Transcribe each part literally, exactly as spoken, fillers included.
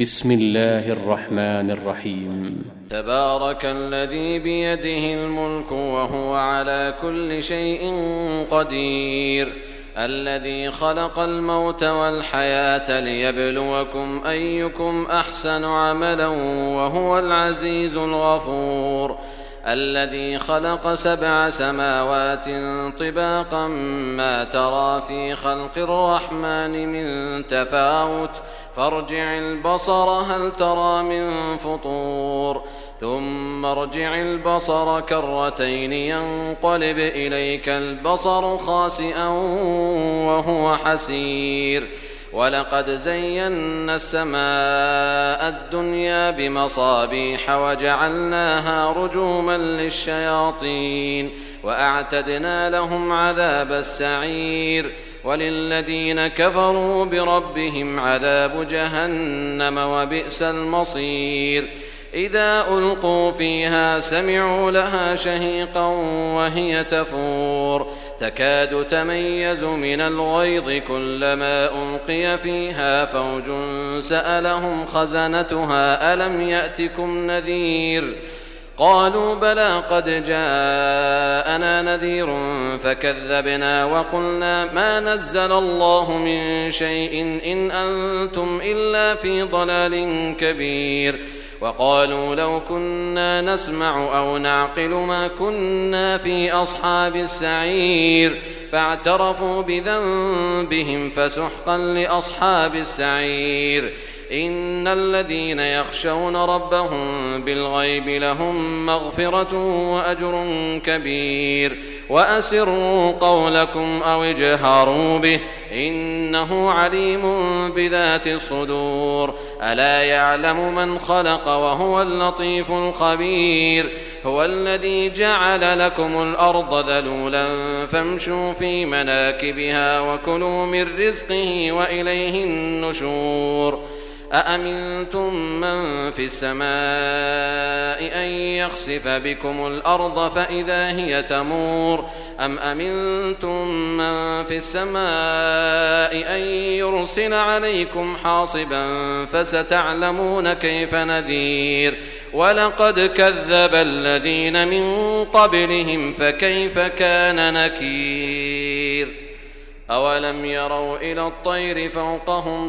بسم الله الرحمن الرحيم. تبارك الذي بيده الملك وهو على كل شيء قدير، الذي خلق الموت والحياة ليبلوكم أيكم أحسن عملا وهو العزيز الغفور، الذي خلق سبع سماوات طباقا ما ترى في خلق الرحمن من تفاوت فارجع البصر هل ترى من فطور، ثم ارجع البصر كرتين ينقلب إليك البصر خاسئا وهو حسير، ولقد زينا السماء الدنيا بمصابيح وجعلناها رجوما للشياطين وأعتدنا لهم عذاب السعير، وللذين كفروا بربهم عذاب جهنم وبئس المصير. إذا ألقوا فيها سمعوا لها شهيقا وهي تفور تكاد تميز من الغيظ كلما ألقي فيها فوج سألهم خزنتها ألم يأتكم نذير قالوا بلى قد جاءنا نذير فكذبنا وقلنا ما نزل الله من شيء إن أنتم إلا في ضلال كبير، وقالوا لو كنا نسمع أو نعقل ما كنا في أصحاب السعير، فاعترفوا بذنبهم فسحقا لأصحاب السعير. إن الذين يخشون ربهم بالغيب لهم مغفرة وأجر كبير، وأسروا قولكم أو اجهروا به إنه عليم بذات الصدور، ألا يعلم من خلق وهو اللطيف الخبير. هو الذي جعل لكم الأرض ذلولا فامشوا في مناكبها وكلوا من رزقه وإليه النشور. أأمنتم من في السماء أن يخسف بكم الأرض فإذا هي تمور، أم أمنتم من في السماء أن يرسل عليكم حاصبا فستعلمون كيف نذير. ولقد كذب الذين من قبلهم فكيف كان نكير. أولم يروا إلى الطير فوقهم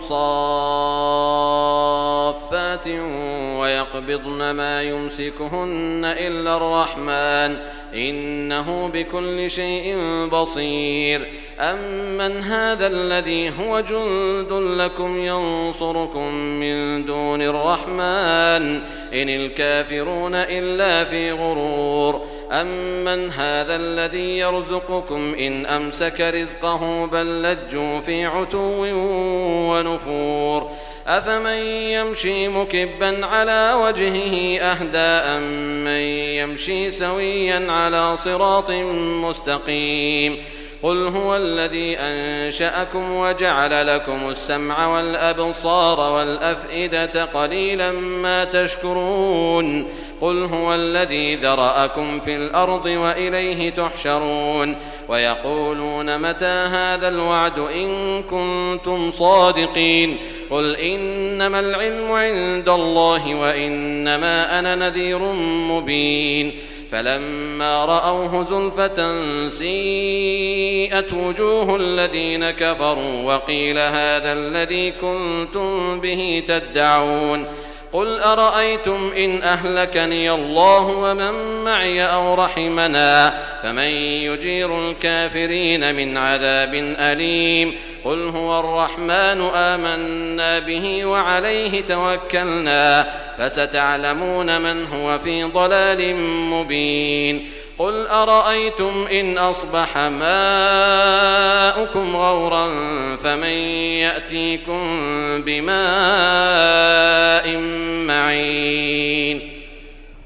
صافات ويقبضن ما يمسكهن إلا الرحمن إنه بكل شيء بصير. أمن هذا الذي هو جند لكم ينصركم من دون الرحمن إن الكافرون إلا في غرور. أمن هذا الذي يرزقكم إن أمسك رزقه بل لجوا في عتو ونفور. أفمن يمشي مكبا على وجهه أهدى أمن يمشي سويا على صراط مستقيم. قل هو الذي أنشأكم وجعل لكم السمع والأبصار والأفئدة قليلا ما تشكرون. قل هو الذي ذرأكم في الأرض وإليه تحشرون. ويقولون متى هذا الوعد إن كنتم صادقين. قل إنما العلم عند الله وإنما أنا نذير مبين. فلما رأوه زلفة سيئت وجوه الذين كفروا وقيل هذا الذي كنتم به تدعون. قل أرأيتم إن أهلكني الله ومن معي أو رحمنا فمن يجير الكافرين من عذاب أليم. قل هو الرحمن آمنا به وعليه توكلنا فستعلمون من هو في ضلال مبين. قل أرأيتم إن أصبح ماؤكم غورا فمن يأتيكم بماء معين.